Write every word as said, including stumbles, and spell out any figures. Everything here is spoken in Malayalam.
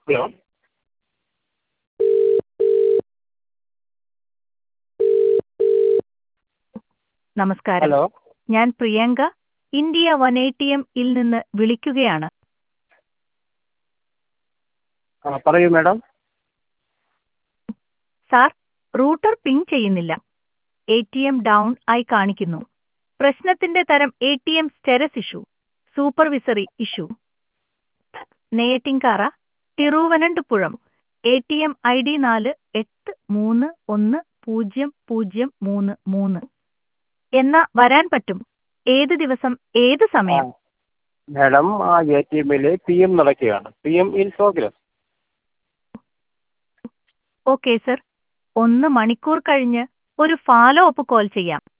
ഹലോ. നമസ്കാരം. ഹലോ. ഞാൻ Priyanka India one eighty M ഇൽ നിന്ന് വിളിക്കുകയാണ്. ആ പറയൂ മാഡം. സാർ, റൂട്ടർ പിങ് ചെയ്യുന്നില്ല. എ ടി എം ഡൗൺ ആയി കാണിക്കുന്നു. പ്രശ്നത്തിന്റെ തരം A T M status issue, supervisory issue. Neyyattinkara, Thiruvananthapuram. A T M I D നാല് എട്ട് മൂന്ന് ഒന്ന് പൂജ്യം പൂജ്യം മൂന്ന് മൂന്ന്. എന്നാ വരാൻ പറ്റും? ഏത് ദിവസം, ഏത് ആ സമയം? മാഡം, ആ എ ടി എമ്മിൽ പി എം നടക്കുകയാണ്. P M in progress. Okay sir. ഒന്ന് മണിക്കൂർ കഴിഞ്ഞ് ഒരു ഫോളോ അപ്പ് കോൾ ചെയ്യാം.